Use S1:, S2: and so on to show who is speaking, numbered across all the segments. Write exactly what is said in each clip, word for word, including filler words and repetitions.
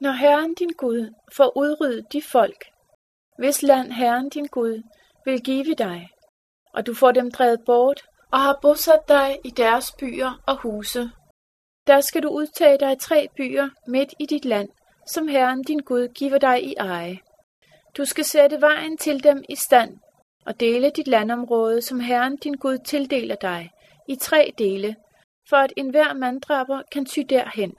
S1: Når Herren din Gud får udryddet de folk, hvis land Herren din Gud vil give dig, og du får dem drevet bort og har bosat dig i deres byer og huse, der skal du udtage dig tre byer midt i dit land, som Herren din Gud giver dig i eje. Du skal sætte vejen til dem i stand og dele dit landområde, som Herren din Gud tildeler dig, i tre dele, for at enhver manddraber kan ty derhen.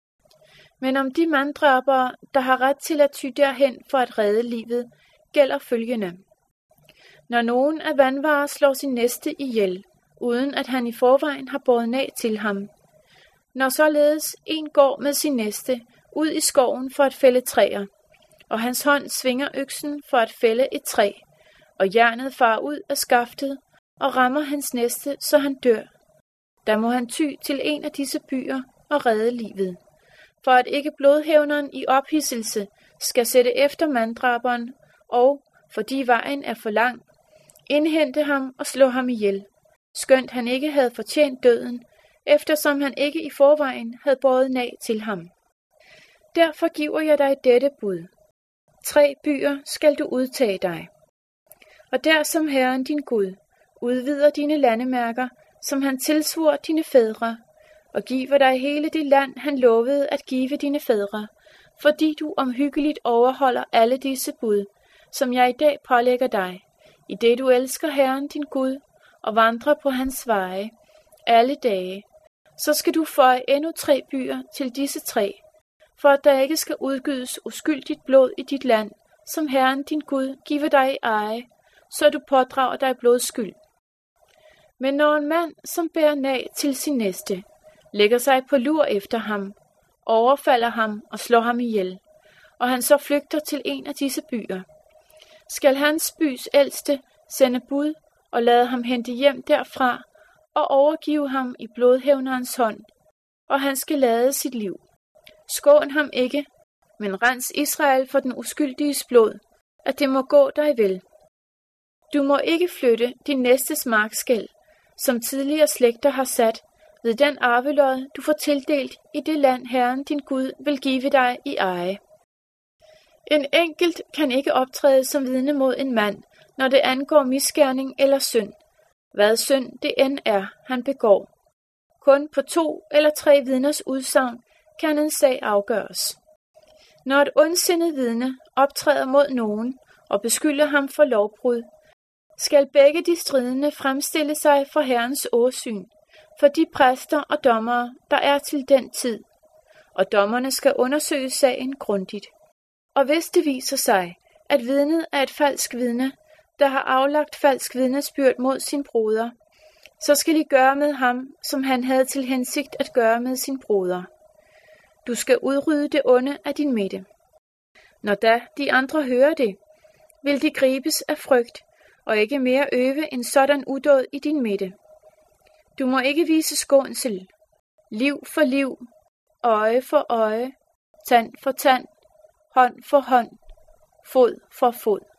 S1: Men om de manddrabere, der har ret til at ty derhen for at redde livet, gælder følgende. Når nogen af vandvarer slår sin næste ihjel, uden at han i forvejen har båret nag til ham. Når således en går med sin næste ud i skoven for at fælde træer, og hans hånd svinger øksen for at fælde et træ, og jernet farer ud af skaftet og rammer hans næste, så han dør. Der må han ty til en af disse byer og redde livet, for at ikke blodhævneren i ophidselse skal sætte efter manddraberen, og, fordi vejen er for lang, indhente ham og slå ham ihjel, skønt han ikke havde fortjent døden, eftersom han ikke i forvejen havde båret nag til ham. Derfor giver jeg dig dette bud. Tre byer skal du udtage dig. Og der som Herren din Gud udvider dine landemærker, som han tilsvor dine fædre, og giver dig hele det land, han lovede at give dine fædre, fordi du omhyggeligt overholder alle disse bud, som jeg i dag pålægger dig, i det du elsker Herren din Gud og vandrer på hans veje alle dage, så skal du føje endnu tre byer til disse tre, for at der ikke skal udgydes uskyldigt blod i dit land, som Herren din Gud giver dig i eje, så du pådrager dig blodskyld. Men når en mand, som bærer nag til sin næste, lægger sig på lur efter ham, overfalder ham og slår ham ihjel, og han så flygter til en af disse byer, skal hans bys ældste sende bud og lade ham hente hjem derfra og overgive ham i blodhævnerens hånd, og han skal lade sit liv. Skån ham ikke, men rens Israel for den uskyldiges blod, at det må gå dig vel. Du må ikke flytte din næstes markskel, som tidligere slægter har sat, ved den arvelod, du får tildelt i det land, Herren din Gud vil give dig i eje. En enkelt kan ikke optræde som vidne mod en mand, når det angår misgerning eller synd, hvad synd det end er, han begår. Kun på to eller tre vidners udsagn kan en sag afgøres. Når et ondsindet vidne optræder mod nogen og beskylder ham for lovbrud, skal begge de stridende fremstille sig for Herrens åsyn, for de præster og dommere, der er til den tid, og dommerne skal undersøge sagen grundigt. Og hvis det viser sig, at vidnet er et falsk vidne, der har aflagt falsk vidnesbyrd mod sin broder, så skal de gøre med ham, som han havde til hensigt at gøre med sin broder. Du skal udrydde det onde af din midte. Når da de andre hører det, vil de gribes af frygt, og ikke mere øve en sådan udåd i din midte. Du må ikke vise skånsel. Liv for liv, øje for øje, tand for tand, hånd for hånd, fod for fod.